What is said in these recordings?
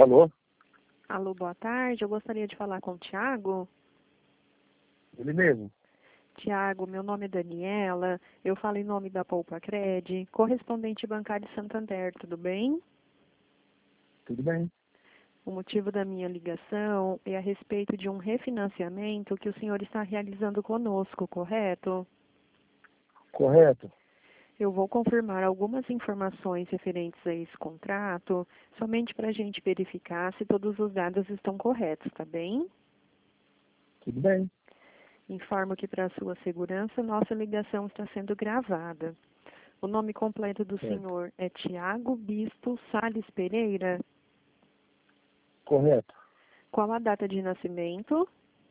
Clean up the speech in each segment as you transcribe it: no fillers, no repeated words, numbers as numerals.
Alô? Alô, boa tarde. Eu gostaria de falar com o Tiago. Ele mesmo. Tiago, meu nome é Daniela. Eu falo em nome da Poupa Cred, correspondente bancário de Santander. Tudo bem? Tudo bem? O motivo da minha ligação é a respeito de um refinanciamento que o senhor está realizando conosco, correto? Correto. Eu vou confirmar algumas informações referentes a esse contrato, somente para a gente verificar se todos os dados estão corretos, tá bem? Tudo bem. Informo que, para a sua segurança, nossa ligação está sendo gravada. O nome completo do Certo. senhor é Tiago Bispo Salles Pereira. Correto. Qual a data de nascimento?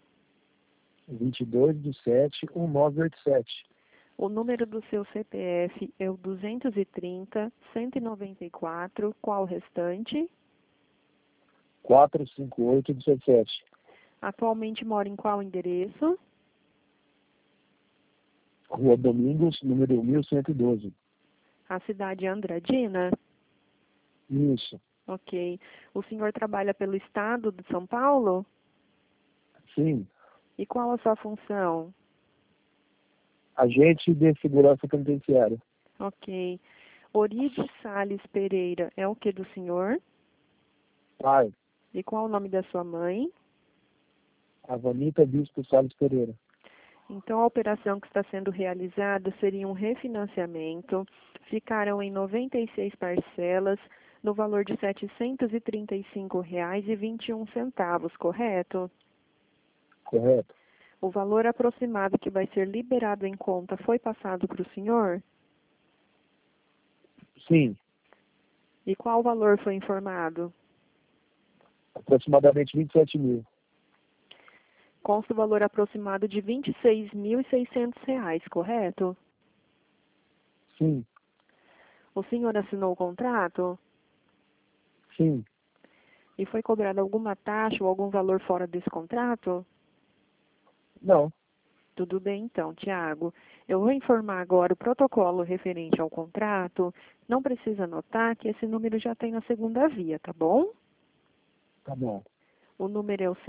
22/7/1987. O número do seu CPF é o 230-194. Qual o restante? 458/17. Atualmente mora em qual endereço? Rua Domingos, número 1112. A cidade é Andradina? Isso. Ok. O senhor trabalha pelo estado de São Paulo? Sim. E qual a sua função? Agente de segurança penitenciária. Ok. Oride Salles Pereira é o que do senhor? Pai. E qual o nome da sua mãe? Avanita Bispo Salles Pereira. Então, a operação que está sendo realizada seria um refinanciamento. Ficaram em 96 parcelas, no valor de R$ 735,21, correto? Correto. O valor aproximado que vai ser liberado em conta foi passado para o senhor? Sim. E qual valor foi informado? Aproximadamente 27 mil. Consta o valor aproximado de R$ 26.600, correto? Sim. O senhor assinou o contrato? Sim. E foi cobrada alguma taxa ou algum valor fora desse contrato? Não. Tudo bem, então, Tiago. Eu vou informar agora o protocolo referente ao contrato. Não precisa anotar que esse número já tem na segunda via, tá bom? Tá bom. O número é o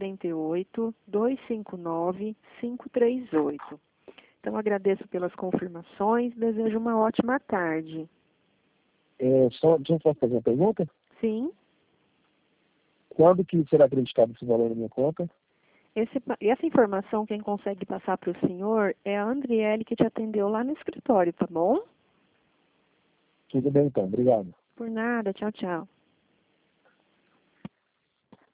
148-259-538. Então, agradeço pelas confirmações. Desejo uma ótima tarde. Deixa eu só fazer uma pergunta. Sim? Quando que será acreditado esse valor na minha conta? Essa informação, quem consegue passar para o senhor é a Andriele, que te atendeu lá no escritório, tá bom? Tudo bem então. Obrigado. Por nada. Tchau, tchau.